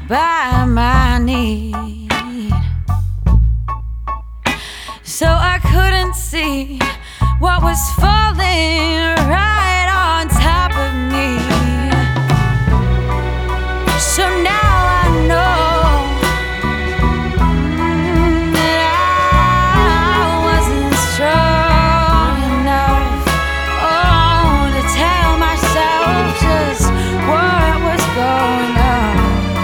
by my need. So I couldn't see what was falling right on top of me. So now I know that I wasn't strong enough, to tell myself just what was going on.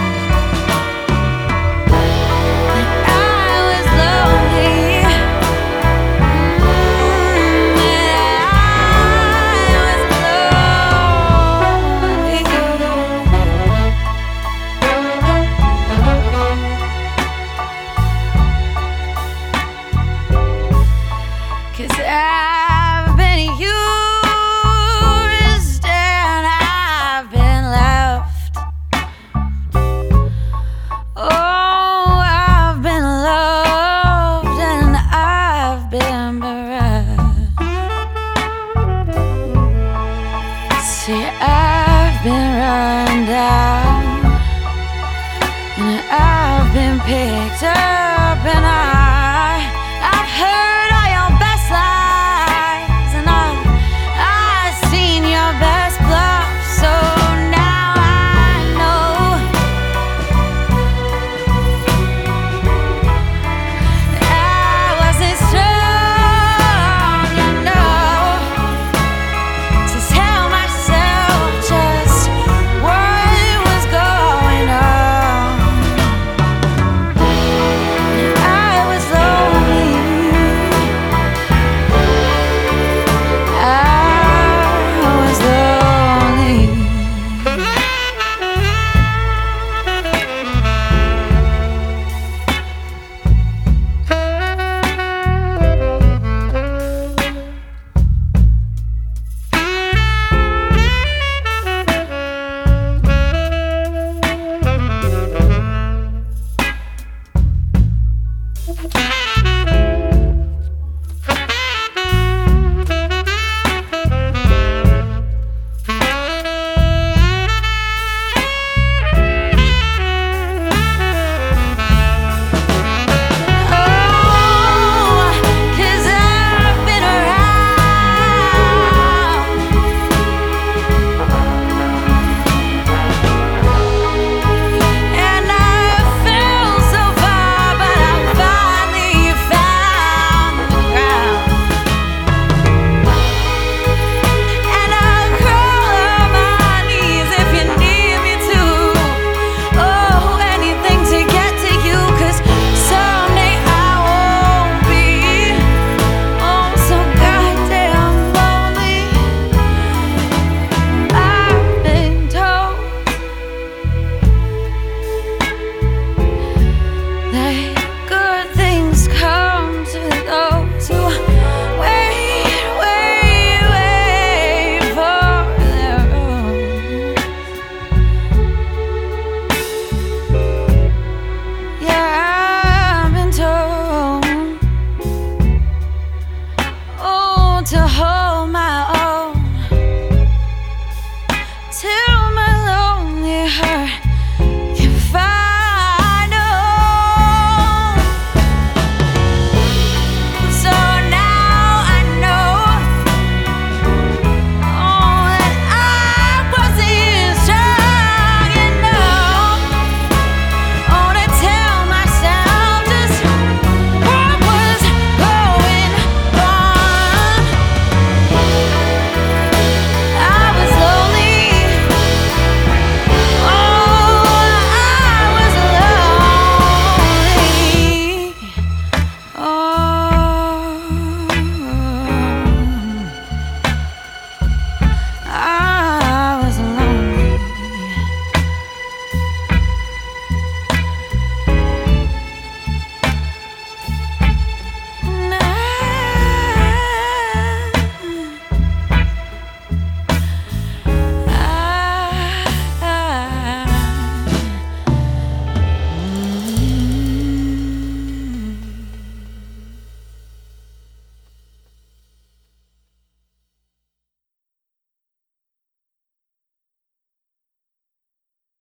I was lonely. Cause I've been used and I've been left. Oh, I've been loved and I've been bereft. See, I've been run down and I've been picked up.